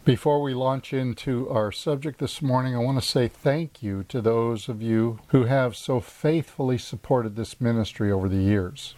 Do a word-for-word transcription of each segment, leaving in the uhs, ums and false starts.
Before we launch into our subject this morning, I want to say thank you to those of you who have so faithfully supported this ministry over the years.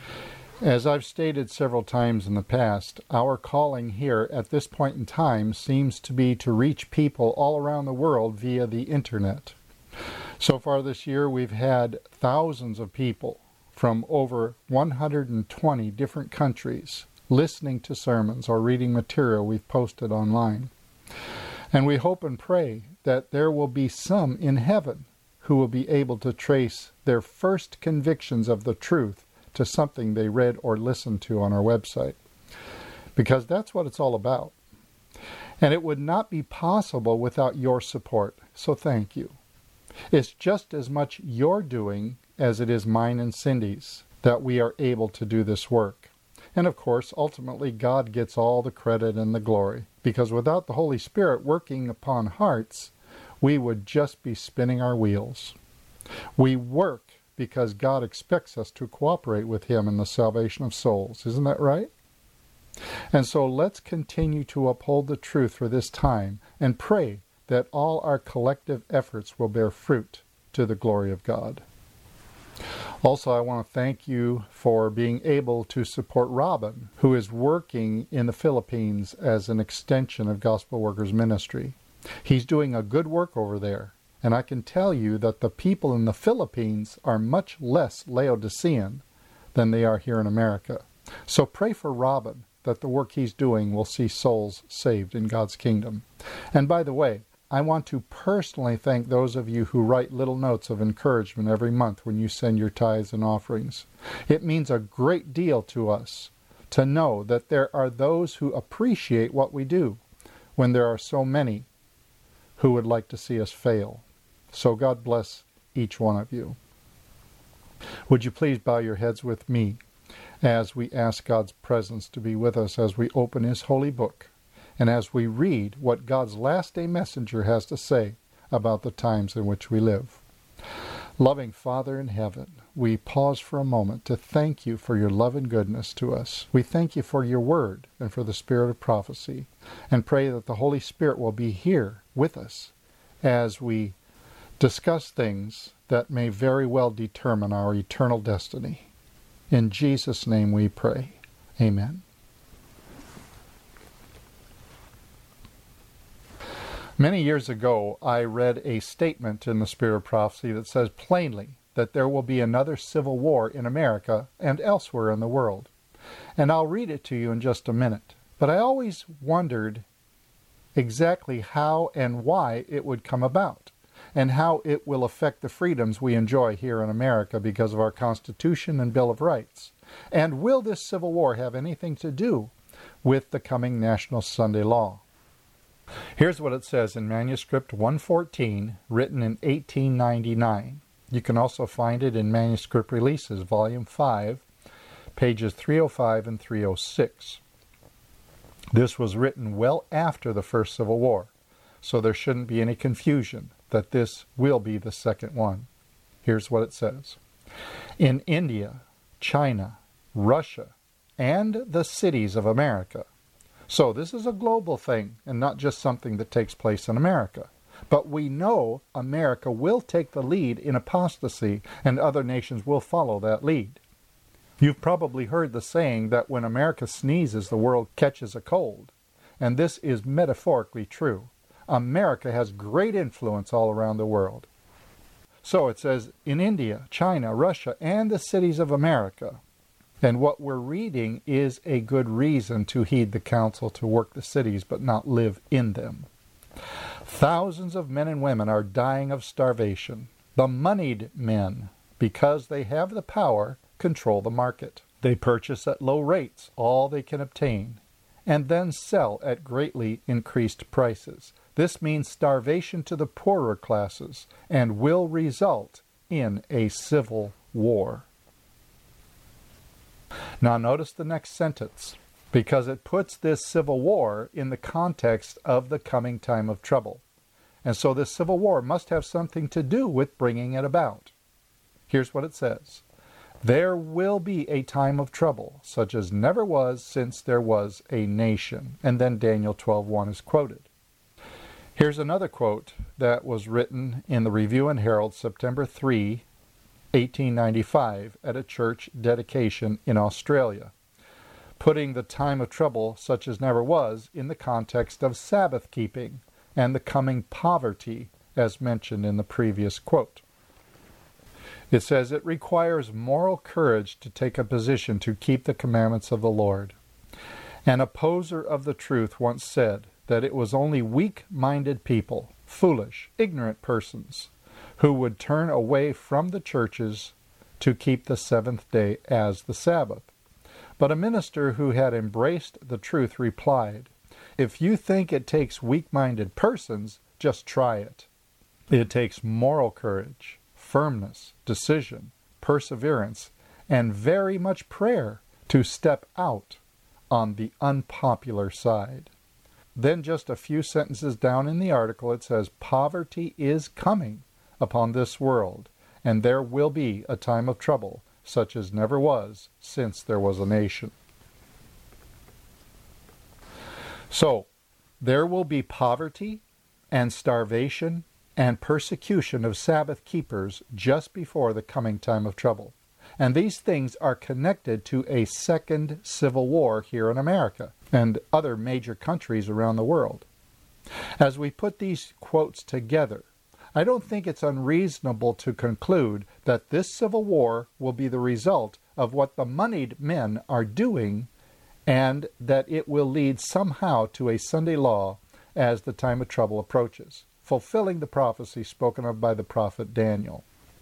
As I've stated several times in the past, our calling here at this point in time seems to be to reach people all around the world via the internet. So far this year, we've had thousands of people from over one hundred twenty different countries listening to sermons or reading material we've posted online. And we hope and pray that there will be some in heaven who will be able to trace their first convictions of the truth to something they read or listened to on our website. Because that's what it's all about. And it would not be possible without your support, so thank you. It's just as much your doing as it is mine and Cindy's that we are able to do this work. And of course, ultimately, God gets all the credit and the glory, because without the Holy Spirit working upon hearts, we would just be spinning our wheels. We work because God expects us to cooperate with Him in the salvation of souls. Isn't that right? And so let's continue to uphold the truth for this time and pray that all our collective efforts will bear fruit to the glory of God. Also, I want to thank you for being able to support Robin, who is working in the Philippines as an extension of Gospel Workers Ministry. He's doing a good work over there, and I can tell you that the people in the Philippines are much less Laodicean than they are here in America. So pray for Robin that the work he's doing will see souls saved in God's kingdom. And by the way, I want to personally thank those of you who write little notes of encouragement every month when you send your tithes and offerings. It means a great deal to us to know that there are those who appreciate what we do when there are so many who would like to see us fail. So God bless each one of you. Would you please bow your heads with me as we ask God's presence to be with us as we open His holy book, and as we read what God's last day messenger has to say about the times in which we live. Loving Father in heaven, we pause for a moment to thank you for your love and goodness to us. We thank you for your word and for the spirit of prophecy, and pray that the Holy Spirit will be here with us as we discuss things that may very well determine our eternal destiny. In Jesus' name we pray. Amen. Many years ago, I read a statement in the Spirit of Prophecy that says plainly that there will be another civil war in America and elsewhere in the world. And I'll read it to you in just a minute. But I always wondered exactly how and why it would come about, and how it will affect the freedoms we enjoy here in America because of our Constitution and Bill of Rights. And will this civil war have anything to do with the coming National Sunday Law? Here's what it says in Manuscript one fourteen, written in eighteen ninety-nine. You can also find it in Manuscript Releases, Volume five, pages three oh five and three oh six. This was written well after the First Civil War, so there shouldn't be any confusion that this will be the second one. Here's what it says. In India, China, Russia, and the cities of America. So this is a global thing and not just something that takes place in America. But we know America will take the lead in apostasy, and other nations will follow that lead. You've probably heard the saying that when America sneezes, the world catches a cold. And this is metaphorically true. America has great influence all around the world. So it says, in India, China, Russia, and the cities of America. And what we're reading is a good reason to heed the counsel to work the cities but not live in them. Thousands of men and women are dying of starvation. The moneyed men, because they have the power, control the market. They purchase at low rates all they can obtain, and then sell at greatly increased prices. This means starvation to the poorer classes and will result in a civil war. Now notice the next sentence, because it puts this civil war in the context of the coming time of trouble. And so this civil war must have something to do with bringing it about. Here's what it says. There will be a time of trouble, such as never was since there was a nation. And then Daniel twelve one is quoted. Here's another quote that was written in the Review and Herald, September third, eighteen ninety-five, at a church dedication in Australia, putting the time of trouble such as never was in the context of Sabbath keeping and the coming poverty as mentioned in the previous quote. It says, "It requires moral courage to take a position to keep the commandments of the Lord. An opposer of the truth once said that it was only weak-minded people, foolish, ignorant persons, who would turn away from the churches to keep the seventh day as the Sabbath. But a minister who had embraced the truth replied, 'If you think it takes weak-minded persons, just try it. It takes moral courage, firmness, decision, perseverance, and very much prayer to step out on the unpopular side.'" Then just a few sentences down in the article it says, "Poverty is coming upon this world, and there will be a time of trouble such as never was since there was a nation." So, there will be poverty and starvation and persecution of Sabbath keepers just before the coming time of trouble. And these things are connected to a second civil war here in America and other major countries around the world. As we put these quotes together, I don't think it's unreasonable to conclude that this civil war will be the result of what the moneyed men are doing, and that it will lead somehow to a Sunday law as the time of trouble approaches, fulfilling the prophecy spoken of by the prophet Daniel.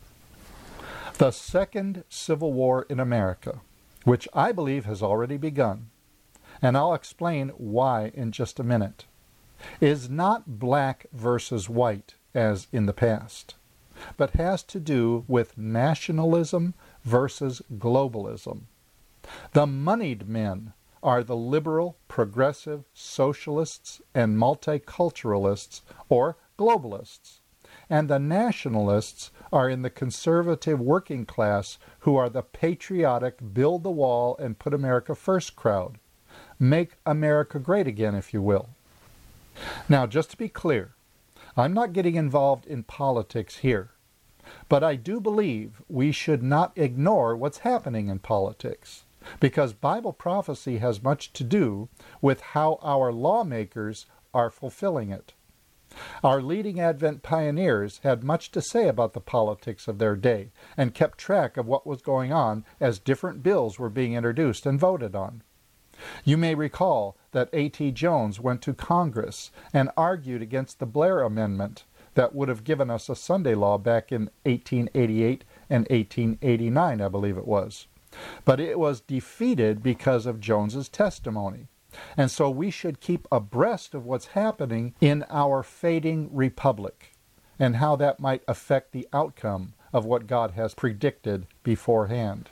The Second Civil War in America, which I believe has already begun, and I'll explain why in just a minute, is not black versus white as in the past, but has to do with nationalism versus globalism. The moneyed men are the liberal, progressive, socialists, and multiculturalists, or globalists. And the nationalists are in the conservative working class, who are the patriotic, build the wall and put America first crowd. Make America great again, if you will. Now, just to be clear, I'm not getting involved in politics here, but I do believe we should not ignore what's happening in politics, because Bible prophecy has much to do with how our lawmakers are fulfilling it. Our leading Advent pioneers had much to say about the politics of their day and kept track of what was going on as different bills were being introduced and voted on. You may recall that A T Jones went to Congress and argued against the Blair Amendment that would have given us a Sunday law back in eighteen eighty-eight and eighteen eighty-nine, I believe it was. But it was defeated because of Jones's testimony. And so we should keep abreast of what's happening in our fading republic and how that might affect the outcome of what God has predicted beforehand.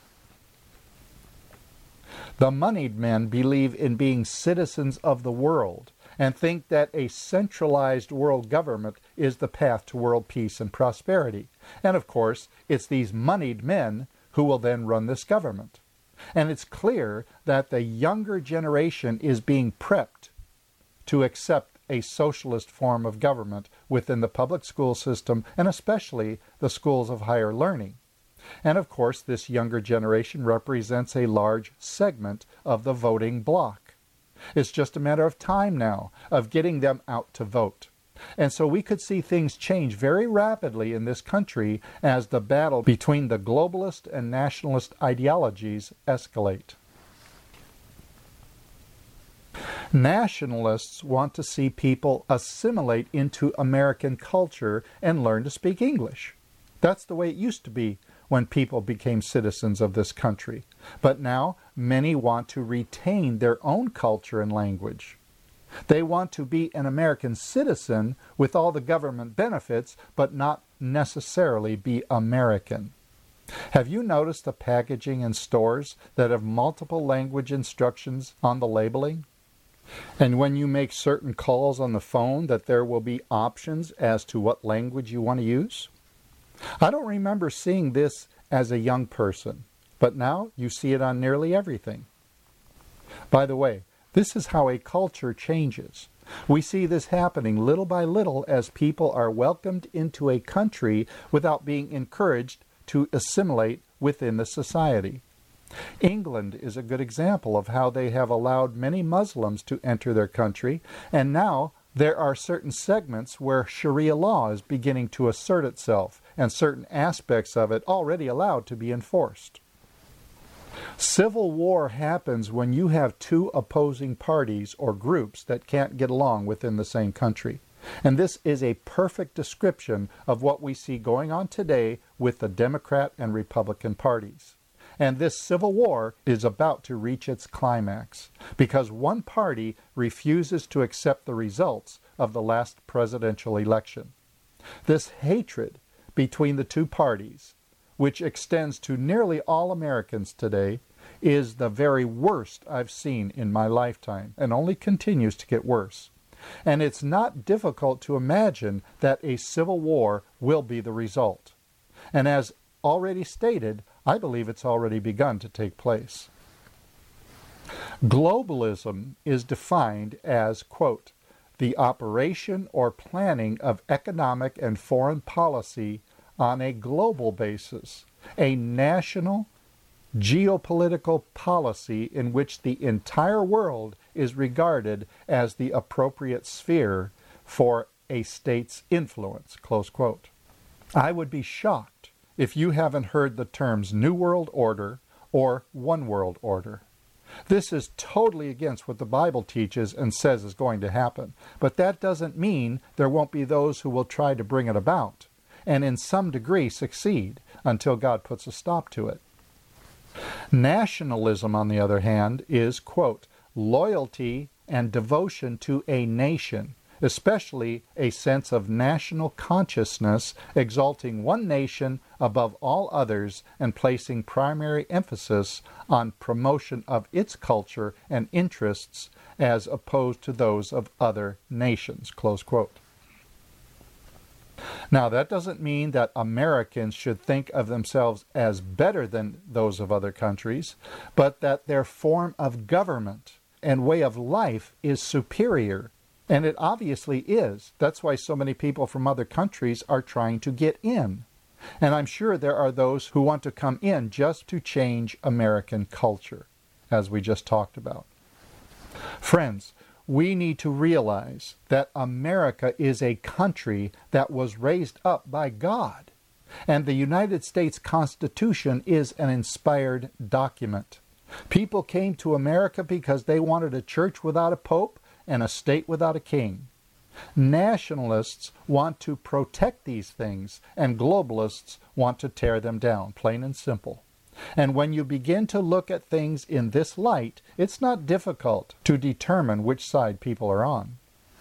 The moneyed men believe in being citizens of the world and think that a centralized world government is the path to world peace and prosperity. And of course, it's these moneyed men who will then run this government. And it's clear that the younger generation is being prepped to accept a socialist form of government within the public school system, and especially the schools of higher learning. And of course, this younger generation represents a large segment of the voting bloc. It's just a matter of time now of getting them out to vote. And so we could see things change very rapidly in this country as the battle between the globalist and nationalist ideologies escalate. Nationalists want to see people assimilate into American culture and learn to speak English. That's the way it used to be when people became citizens of this country. But now many want to retain their own culture and language. They want to be an American citizen with all the government benefits, but not necessarily be American. Have you noticed the packaging in stores that have multiple language instructions on the labeling? And when you make certain calls on the phone, that there will be options as to what language you want to use? I don't remember seeing this as a young person, but now you see it on nearly everything. By the way, this is how a culture changes. We see this happening little by little as people are welcomed into a country without being encouraged to assimilate within the society. England is a good example of how they have allowed many Muslims to enter their country, and now there are certain segments where Sharia law is beginning to assert itself, and certain aspects of it already allowed to be enforced. Civil war happens when you have two opposing parties or groups that can't get along within the same country. And this is a perfect description of what we see going on today with the Democrat and Republican parties. And this civil war is about to reach its climax because one party refuses to accept the results of the last presidential election. This hatred between the two parties, which extends to nearly all Americans today, is the very worst I've seen in my lifetime and only continues to get worse. And it's not difficult to imagine that a civil war will be the result. And as already stated, I believe it's already begun to take place. Globalism is defined as, quote, the operation or planning of economic and foreign policy on a global basis, a national geopolitical policy in which the entire world is regarded as the appropriate sphere for a state's influence, close quote. I would be shocked if you haven't heard the terms New World Order or One World Order. This is totally against what the Bible teaches and says is going to happen, but that doesn't mean there won't be those who will try to bring it about, and in some degree succeed until God puts a stop to it. Nationalism, on the other hand, is, quote, loyalty and devotion to a nation, especially a sense of national consciousness, exalting one nation above all others and placing primary emphasis on promotion of its culture and interests as opposed to those of other nations, close quote. Now, that doesn't mean that Americans should think of themselves as better than those of other countries, but that their form of government and way of life is superior. And it obviously is. That's why so many people from other countries are trying to get in. And I'm sure there are those who want to come in just to change American culture, as we just talked about. Friends, we need to realize that America is a country that was raised up by God, and the United States Constitution is an inspired document. People came to America because they wanted a church without a pope and a state without a king. Nationalists want to protect these things, and globalists want to tear them down, plain and simple. And when you begin to look at things in this light, it's not difficult to determine which side people are on.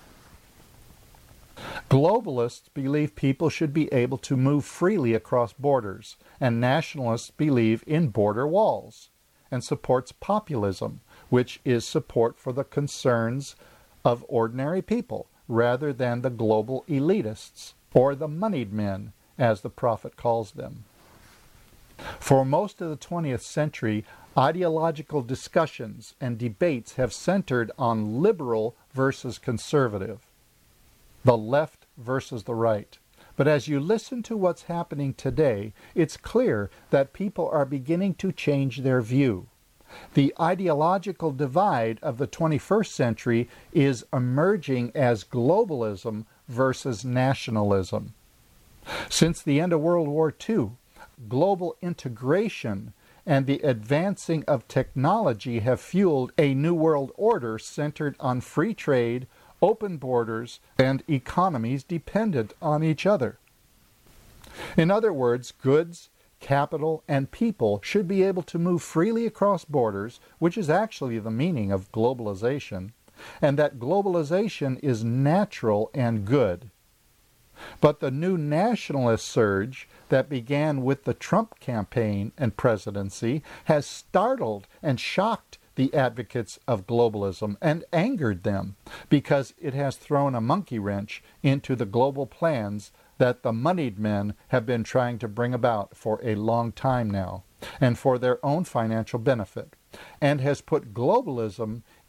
Globalists believe people should be able to move freely across borders, and nationalists believe in border walls, and supports populism, which is support for the concerns of ordinary people rather than the global elitists, or the moneyed men, as the prophet calls them. For most of the twentieth century, ideological discussions and debates have centered on liberal versus conservative, the left versus the right. But as you listen to what's happening today, it's clear that people are beginning to change their view. The ideological divide of the twenty-first century is emerging as globalism versus nationalism. Since the end of World War Two, global integration and the advancing of technology have fueled a new world order centered on free trade, open borders, and economies dependent on each other. In other words, goods, capital, and people should be able to move freely across borders, which is actually the meaning of globalization, and that globalization is natural and good. But the new nationalist surge that began with the Trump campaign and presidency has startled and shocked the advocates of globalism and angered them because it has thrown a monkey wrench into the global plans that the moneyed men have been trying to bring about for a long time now and for their own financial benefit, and has put globalism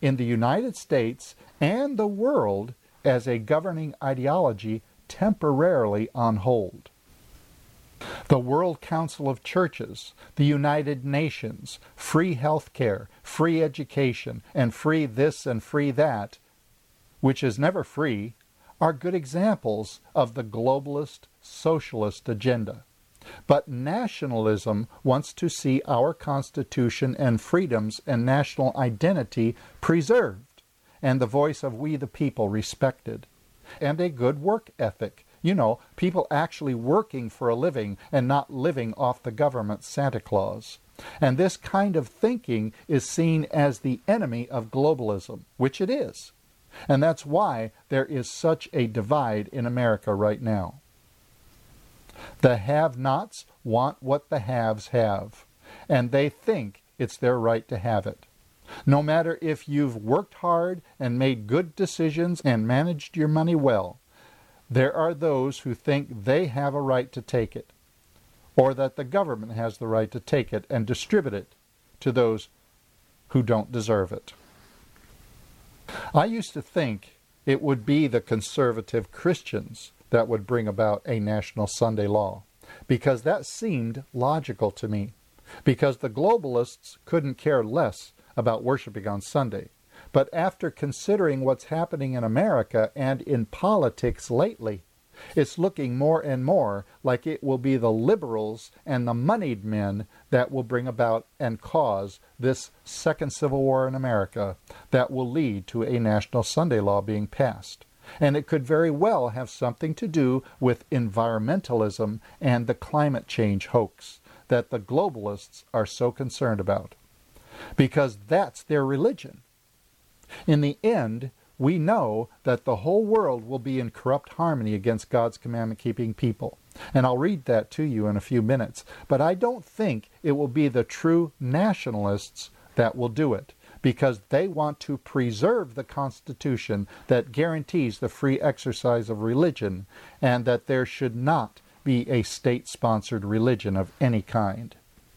in the United States and the world as a governing ideology temporarily on hold. The World Council of Churches, the United Nations, free health care, free education, and free this and free that, which is never free, are good examples of the globalist socialist agenda. But nationalism wants to see our Constitution and freedoms and national identity preserved, and the voice of we the people respected, and a good work ethic. You know, people actually working for a living and not living off the government's Santa Claus. And this kind of thinking is seen as the enemy of globalism, which it is. And that's why there is such a divide in America right now. The have-nots want what the haves have, and they think it's their right to have it. No matter if you've worked hard and made good decisions and managed your money well, there are those who think they have a right to take it, or that the government has the right to take it and distribute it to those who don't deserve it. I used to think it would be the conservative Christians that would bring about a national Sunday law, because that seemed logical to me, because the globalists couldn't care less about worshiping on Sunday. But after considering what's happening in America and in politics lately, it's looking more and more like it will be the liberals and the moneyed men that will bring about and cause this second civil war in America that will lead to a national Sunday law being passed. And it could very well have something to do with environmentalism and the climate change hoax that the globalists are so concerned about, because that's their religion. In the end, we know that the whole world will be in corrupt harmony against God's commandment-keeping people. And I'll read that to you in a few minutes. But I don't think it will be the true nationalists that will do it, because they want to preserve the Constitution that guarantees the free exercise of religion, and that there should not be a state-sponsored religion of any kind.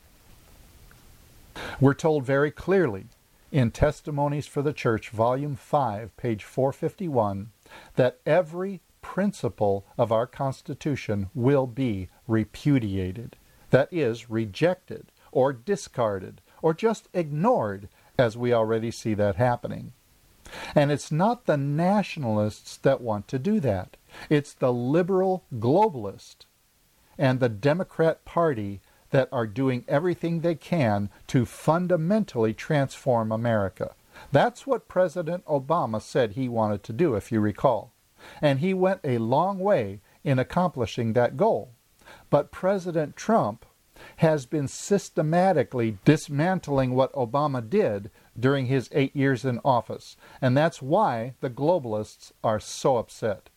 We're told very clearly in Testimonies for the Church, Volume five, page four fifty-one, that every principle of our Constitution will be repudiated, that is, rejected or discarded or just ignored, as we already see that happening. And it's not the nationalists that want to do that. It's the liberal globalist and the Democrat Party that are doing everything they can to fundamentally transform America. That's what President Obama said he wanted to do, if you recall. And he went a long way in accomplishing that goal. But President Trump has been systematically dismantling what Obama did during his eight years in office. And that's why the globalists are so upset.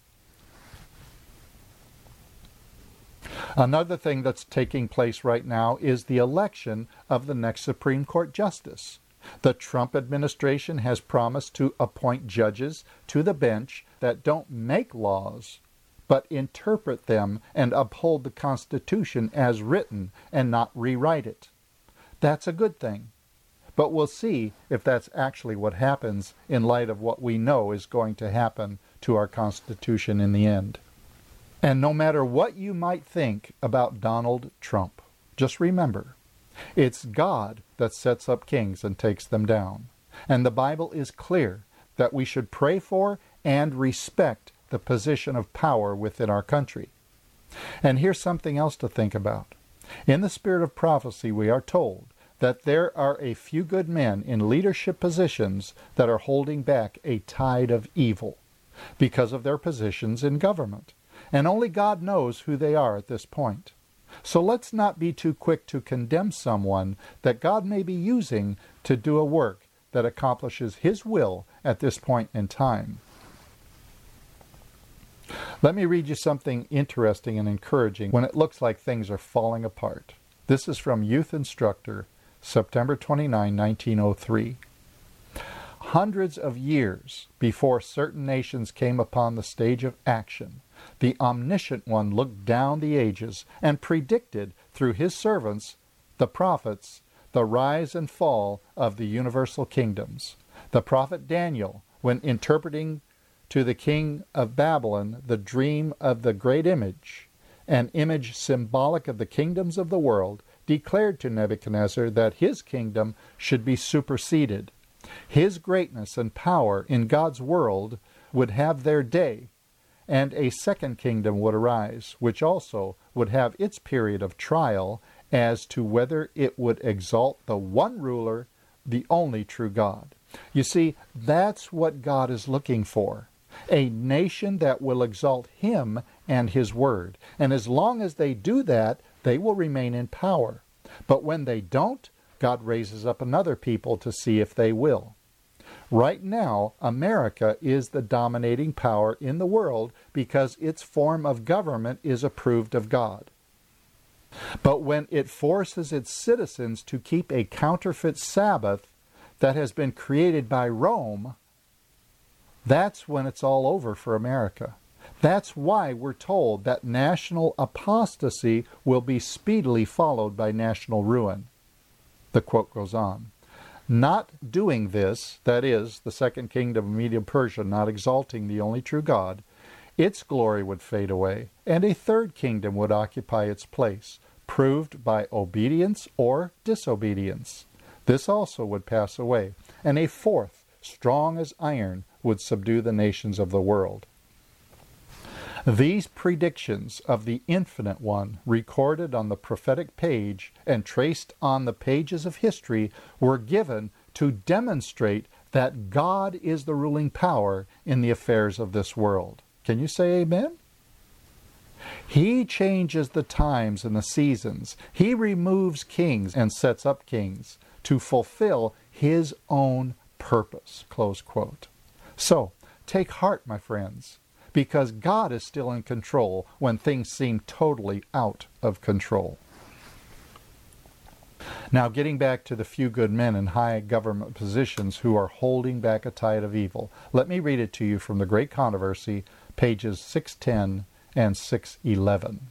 Another thing that's taking place right now is the election of the next Supreme Court justice. The Trump administration has promised to appoint judges to the bench that don't make laws, but interpret them and uphold the Constitution as written and not rewrite it. That's a good thing. But we'll see if that's actually what happens in light of what we know is going to happen to our Constitution in the end. And no matter what you might think about Donald Trump, just remember, it's God that sets up kings and takes them down. And the Bible is clear that we should pray for and respect the position of power within our country. And here's something else to think about. In the spirit of prophecy, we are told that there are a few good men in leadership positions that are holding back a tide of evil because of their positions in government. And only God knows who they are at this point. So let's not be too quick to condemn someone that God may be using to do a work that accomplishes His will at this point in time. Let me read you something interesting and encouraging when it looks like things are falling apart. This is from Youth Instructor, September twenty-ninth, nineteen oh three. Hundreds of years before certain nations came upon the stage of action, the Omniscient One looked down the ages and predicted through His servants, the prophets, the rise and fall of the universal kingdoms. The prophet Daniel, when interpreting to the king of Babylon the dream of the great image, an image symbolic of the kingdoms of the world, declared to Nebuchadnezzar that his kingdom should be superseded. His greatness and power in God's world would have their day, and a second kingdom would arise, which also would have its period of trial as to whether it would exalt the one ruler, the only true God. You see, that's what God is looking for. A nation that will exalt Him and His Word. And as long as they do that, they will remain in power. But when they don't, God raises up another people to see if they will. Right now, America is the dominating power in the world because its form of government is approved of God. But when it forces its citizens to keep a counterfeit Sabbath that has been created by Rome, that's when it's all over for America. That's why we're told that national apostasy will be speedily followed by national ruin. The quote goes on. Not doing this, that is, the second kingdom of Medo-Persia not exalting the only true God, its glory would fade away, and a third kingdom would occupy its place, proved by obedience or disobedience. This also would pass away, and a fourth, strong as iron, would subdue the nations of the world. These predictions of the Infinite One, recorded on the prophetic page and traced on the pages of history, were given to demonstrate that God is the ruling power in the affairs of this world. Can you say amen? He changes the times and the seasons. He removes kings and sets up kings to fulfill His own purpose. Close quote. So, take heart, my friends, because God is still in control when things seem totally out of control. Now, getting back to the few good men in high government positions who are holding back a tide of evil, let me read it to you from The Great Controversy, pages six ten and six eleven.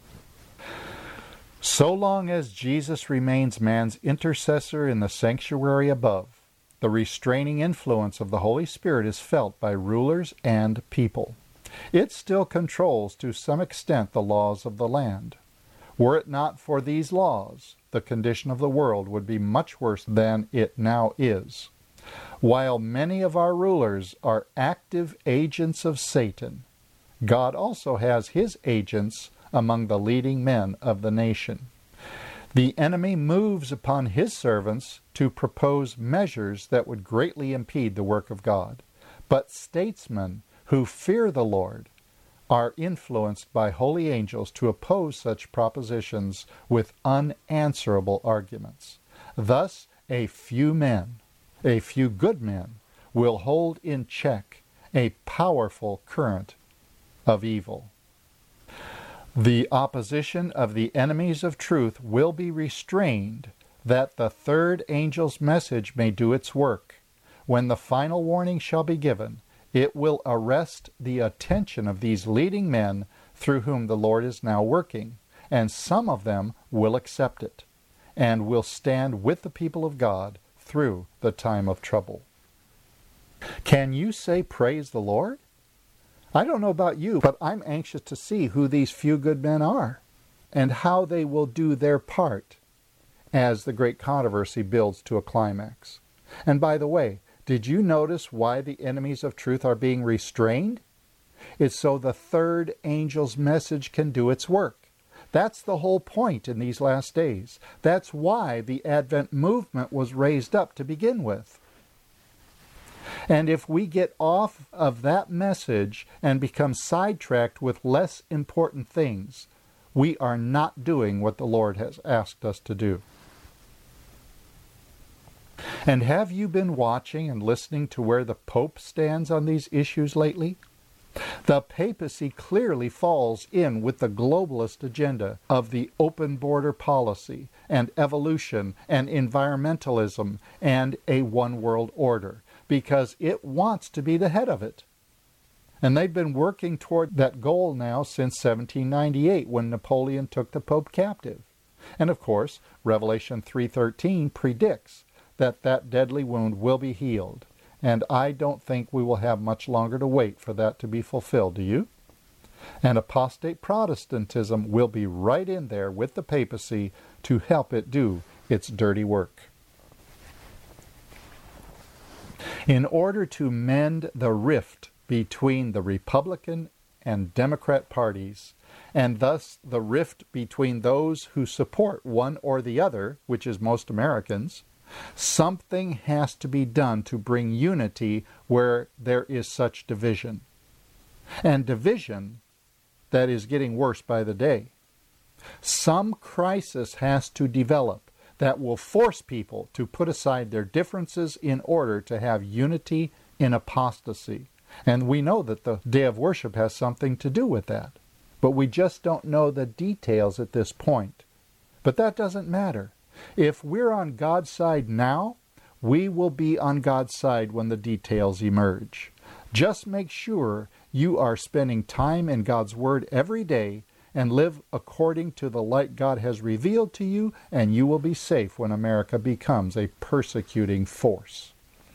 So long as Jesus remains man's intercessor in the sanctuary above, the restraining influence of the Holy Spirit is felt by rulers and people. It still controls to some extent the laws of the land. Were it not for these laws, the condition of the world would be much worse than it now is. While many of our rulers are active agents of Satan, God also has His agents among the leading men of the nation. The enemy moves upon his servants to propose measures that would greatly impede the work of God. But statesmen who fear the Lord are influenced by holy angels to oppose such propositions with unanswerable arguments. Thus, a few men, a few good men, will hold in check a powerful current of evil. The opposition of the enemies of truth will be restrained, that the third angel's message may do its work. When the final warning shall be given, it will arrest the attention of these leading men through whom the Lord is now working, and some of them will accept it, and will stand with the people of God through the time of trouble. Can you say praise the Lord? I don't know about you, but I'm anxious to see who these few good men are and how they will do their part as the great controversy builds to a climax. And by the way, did you notice why the enemies of truth are being restrained? It's so the third angel's message can do its work. That's the whole point in these last days. That's why the Advent movement was raised up to begin with. And if we get off of that message and become sidetracked with less important things, we are not doing what the Lord has asked us to do. And have you been watching and listening to where the Pope stands on these issues lately? The papacy clearly falls in with the globalist agenda of the open border policy and evolution and environmentalism and a one world order, because it wants to be the head of it. And they've been working toward that goal now since seventeen ninety-eight, when Napoleon took the Pope captive. And of course, Revelation three thirteen predicts that that deadly wound will be healed, and I don't think we will have much longer to wait for that to be fulfilled. Do you? And apostate Protestantism will be right in there with the papacy to help it do its dirty work. In order to mend the rift between the Republican and Democrat parties, and thus the rift between those who support one or the other, which is most Americans, something has to be done to bring unity where there is such division. And division that is getting worse by the day. Some crisis has to develop that will force people to put aside their differences in order to have unity in apostasy. And we know that the day of worship has something to do with that. But we just don't know the details at this point. But that doesn't matter. If we're on God's side now, we will be on God's side when the details emerge. Just make sure you are spending time in God's Word every day and live according to the light God has revealed to you, and you will be safe when America becomes a persecuting force.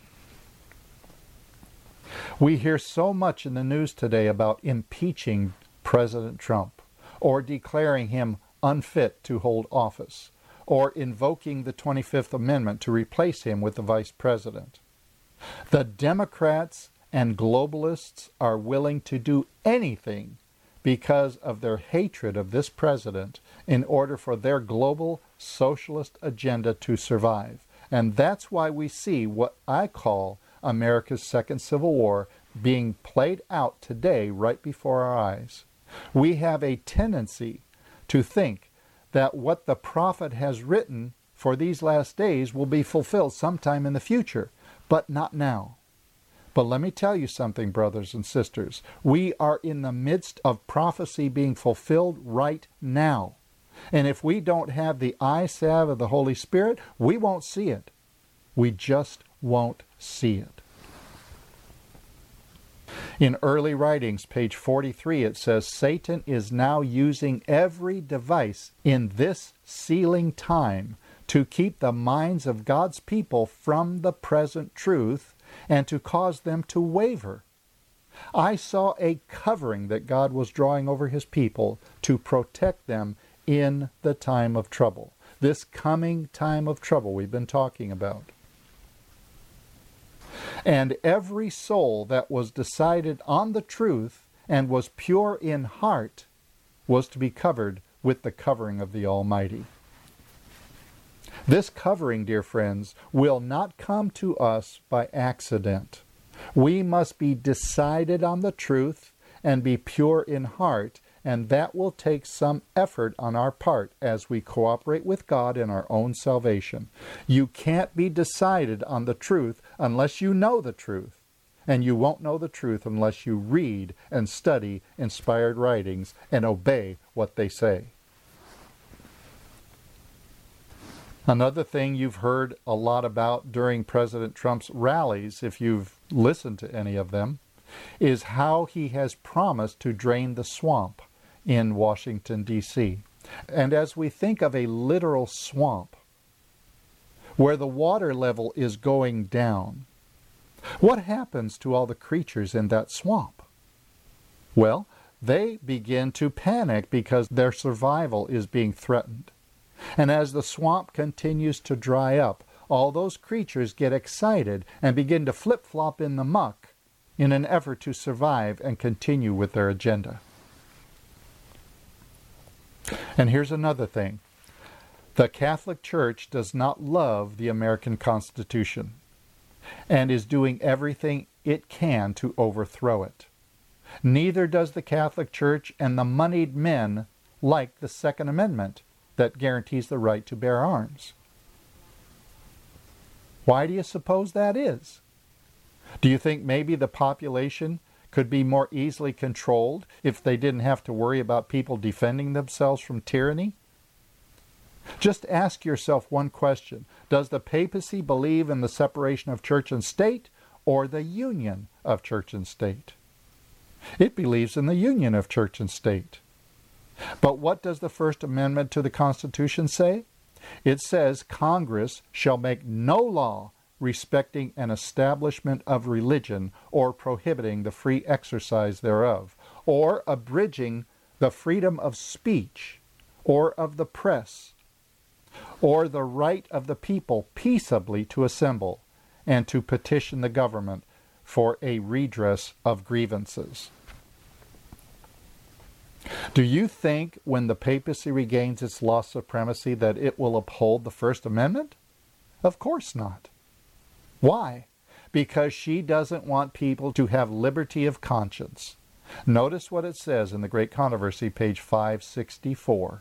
We hear so much in the news today about impeaching President Trump, or declaring him unfit to hold office, or invoking the twenty-fifth Amendment to replace him with the vice president. The Democrats and globalists are willing to do anything because of their hatred of this president in order for their global socialist agenda to survive. And that's why we see what I call America's second civil war being played out today right before our eyes. We have a tendency to think that what the prophet has written for these last days will be fulfilled sometime in the future, but not now. But let me tell you something, brothers and sisters. We are in the midst of prophecy being fulfilled right now. And if we don't have the eye salve of the Holy Spirit, we won't see it. We just won't see it. In early writings, page forty-three, it says, Satan is now using every device in this sealing time to keep the minds of God's people from the present truth and to cause them to waver. I saw a covering that God was drawing over his people to protect them in the time of trouble. This coming time of trouble we've been talking about. And every soul that was decided on the truth and was pure in heart was to be covered with the covering of the Almighty. This covering, dear friends, will not come to us by accident. We must be decided on the truth and be pure in heart, and that will take some effort on our part as we cooperate with God in our own salvation. You can't be decided on the truth unless you know the truth, and you won't know the truth unless you read and study inspired writings and obey what they say. Another thing you've heard a lot about during President Trump's rallies, if you've listened to any of them, is how he has promised to drain the swamp in Washington, D C And as we think of a literal swamp, where the water level is going down, what happens to all the creatures in that swamp? Well, they begin to panic because their survival is being threatened. And as the swamp continues to dry up, all those creatures get excited and begin to flip-flop in the muck in an effort to survive and continue with their agenda. And here's another thing. The Catholic Church does not love the American Constitution and is doing everything it can to overthrow it. Neither does the Catholic Church and the moneyed men like the Second Amendment that guarantees the right to bear arms. Why do you suppose that is? Do you think maybe the population could be more easily controlled if they didn't have to worry about people defending themselves from tyranny? Just ask yourself one question. Does the papacy believe in the separation of church and state or the union of church and state? It believes in the union of church and state. But what does the First Amendment to the Constitution say? It says Congress shall make no law respecting an establishment of religion or prohibiting the free exercise thereof, or abridging the freedom of speech or of the press, or the right of the people peaceably to assemble and to petition the government for a redress of grievances. Do you think when the papacy regains its law supremacy that it will uphold the First Amendment? Of course not. Why? Because she doesn't want people to have liberty of conscience. Notice what it says in the Great Controversy, page five sixty-four.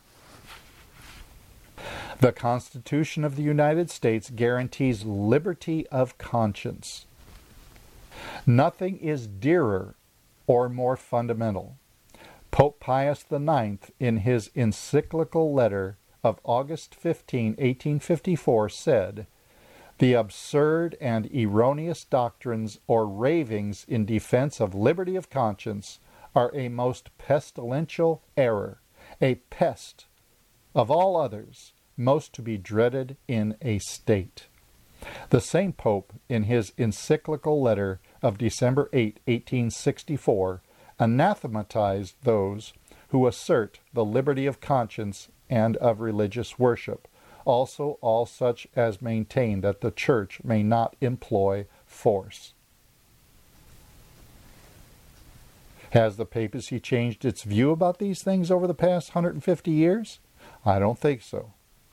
The Constitution of the United States guarantees liberty of conscience. Nothing is dearer or more fundamental. Pope Pius the Ninth, in his encyclical letter of August fifteenth, eighteen fifty-four, said, "The absurd and erroneous doctrines or ravings in defense of liberty of conscience are a most pestilential error, a pest of all others, most to be dreaded in a state." The same Pope, in his encyclical letter of December eighth, eighteen sixty-four, anathematized those who assert the liberty of conscience and of religious worship, also all such as maintain that the Church may not employ force. Has the papacy changed its view about these things over the past one hundred fifty years? I don't think so.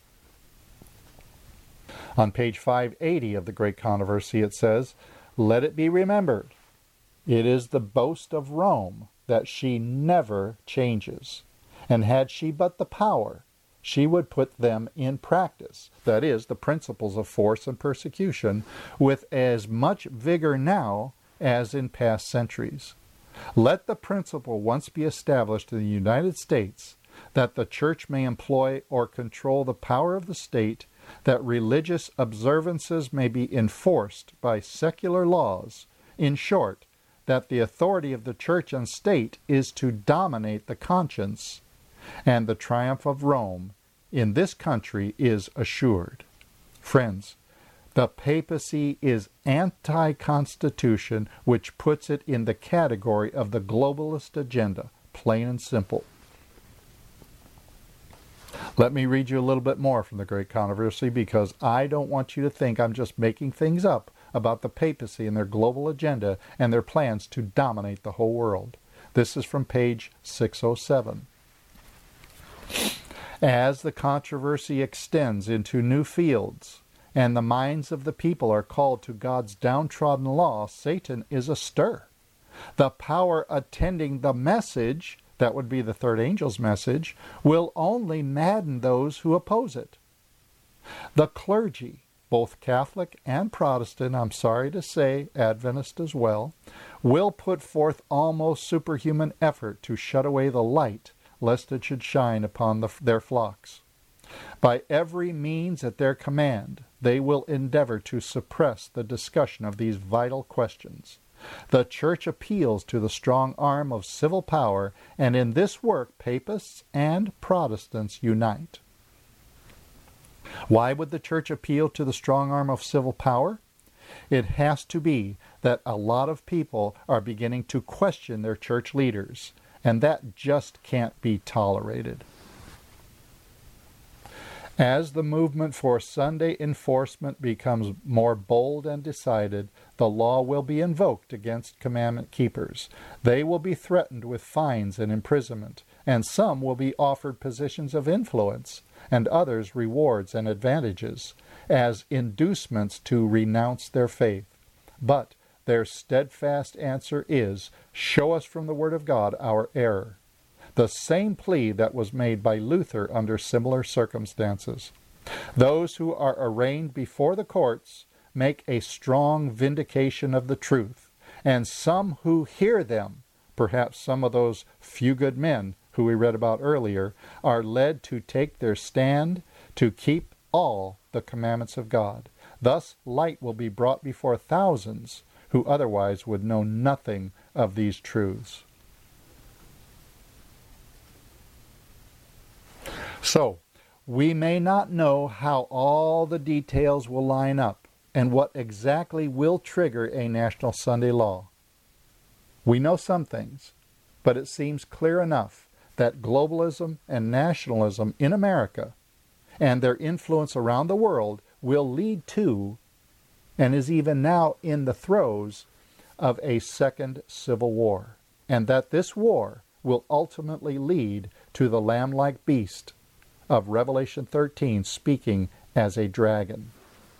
On page five eighty of the Great Controversy it says, "Let it be remembered, it is the boast of Rome that she never changes, and had she but the power, she would put them in practice," that is, the principles of force and persecution, "with as much vigor now as in past centuries. Let the principle once be established in the United States that the Church may employ or control the power of the state, that religious observances may be enforced by secular laws, in short, that the authority of the Church and state is to dominate the conscience, and the triumph of Rome in this country is assured." Friends, the papacy is anti-constitution, which puts it in the category of the globalist agenda, plain and simple. Let me read you a little bit more from the Great Controversy, because I don't want you to think I'm just making things up about the papacy and their global agenda and their plans to dominate the whole world. This is from page six oh seven. "As the controversy extends into new fields, and the minds of the people are called to God's downtrodden law, Satan is astir. The power attending the message," that would be the third angel's message, "will only madden those who oppose it. The clergy, both Catholic and Protestant, I'm sorry to say Adventist as well, will put forth almost superhuman effort to shut away the light, lest it should shine upon the, their flocks. By every means at their command, they will endeavor to suppress the discussion of these vital questions. The Church appeals to the strong arm of civil power, and in this work Papists and Protestants unite." Why would the Church appeal to the strong arm of civil power? It has to be that a lot of people are beginning to question their church leaders, and that just can't be tolerated. As the movement for Sunday enforcement becomes more bold and decided, the law will be invoked against commandment keepers. They will be threatened with fines and imprisonment, and some will be offered positions of influence, and others rewards and advantages, as inducements to renounce their faith. But their steadfast answer is, "Show us from the Word of God our error." The same plea that was made by Luther under similar circumstances. Those who are arraigned before the courts make a strong vindication of the truth, and some who hear them, perhaps some of those few good men who we read about earlier, are led to take their stand to keep all the commandments of God. Thus light will be brought before thousands who otherwise would know nothing of these truths. So, we may not know how all the details will line up, and what exactly will trigger a national Sunday law. We know some things, but it seems clear enough that globalism and nationalism in America and their influence around the world will lead to, and is even now in the throes of, a second civil war, and that this war will ultimately lead to the lamb-like beast of Revelation thirteen speaking as a dragon.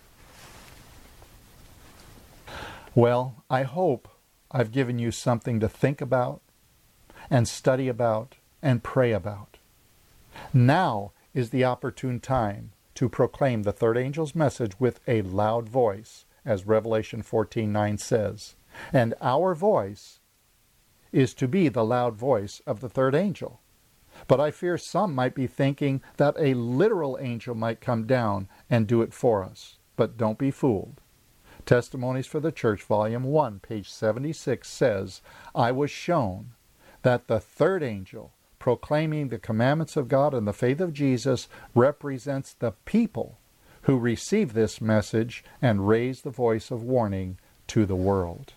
Well, I hope I've given you something to think about and study about and pray about. Now is the opportune time to proclaim the third angel's message with a loud voice, as Revelation fourteen nine says. And our voice is to be the loud voice of the third angel. But I fear some might be thinking that a literal angel might come down and do it for us. But don't be fooled. Testimonies for the Church, Volume one, page seventy-six says, I was shown that the third angel, proclaiming the commandments of God and the faith of Jesus, represents the people who receive this message and raise the voice of warning to the world.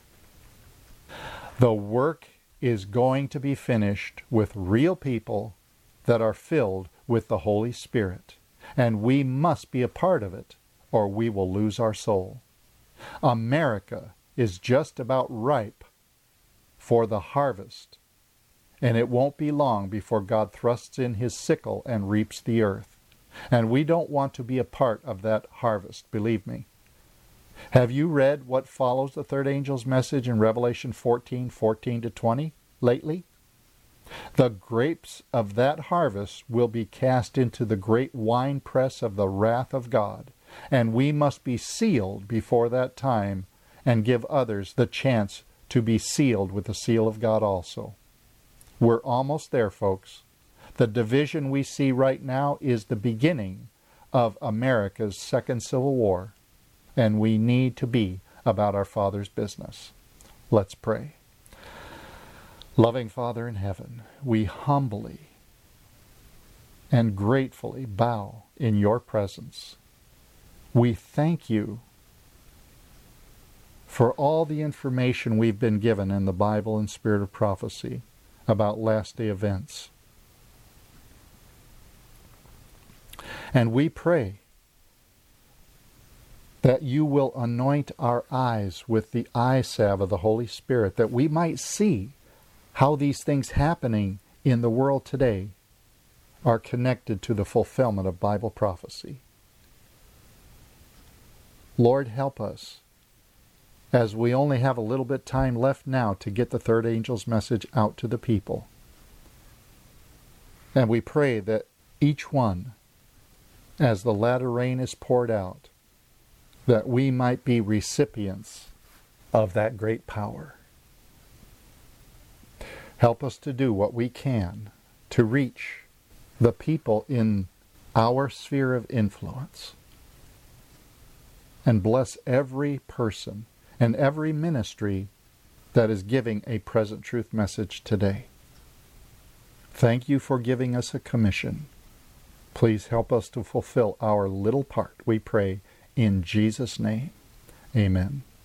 The work is going to be finished with real people that are filled with the Holy Spirit, and we must be a part of it, or we will lose our soul. America is just about ripe for the harvest, and it won't be long before God thrusts in his sickle and reaps the earth. And we don't want to be a part of that harvest, believe me. Have you read what follows the third angel's message in Revelation fourteen, fourteen to twenty lately? The grapes of that harvest will be cast into the great winepress of the wrath of God, and we must be sealed before that time and give others the chance to be sealed with the seal of God also. We're almost there, folks. The division we see right now is the beginning of America's second civil war, and we need to be about our Father's business. Let's pray. Loving Father in heaven, we humbly and gratefully bow in your presence. We thank you for all the information we've been given in the Bible and Spirit of Prophecy about last day events. And we pray that you will anoint our eyes with the eye salve of the Holy Spirit, that we might see how these things happening in the world today are connected to the fulfillment of Bible prophecy. Lord, help us, as we only have a little bit time left now to get the third angel's message out to the people. And we pray that each one, as the latter rain is poured out, that we might be recipients of that great power. Help us to do what we can to reach the people in our sphere of influence. And bless every person and every ministry that is giving a present truth message today. Thank you for giving us a commission. Please help us to fulfill our little part, we pray, in Jesus' name. Amen.